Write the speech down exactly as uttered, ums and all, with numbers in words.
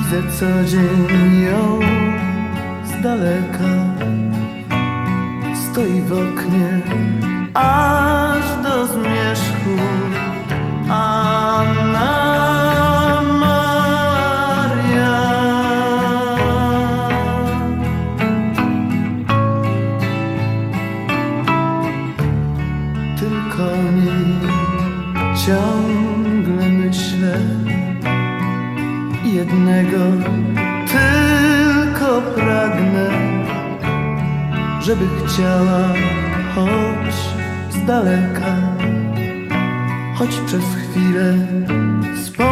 Widzę co dzień ją z daleka, stoi w oknie aż do zmierzchu. Anna Maria, tylko o niej ciągle myślę. Jednego tylko pragnę, żeby chciała choć z daleka, choć przez chwilę spojrzeć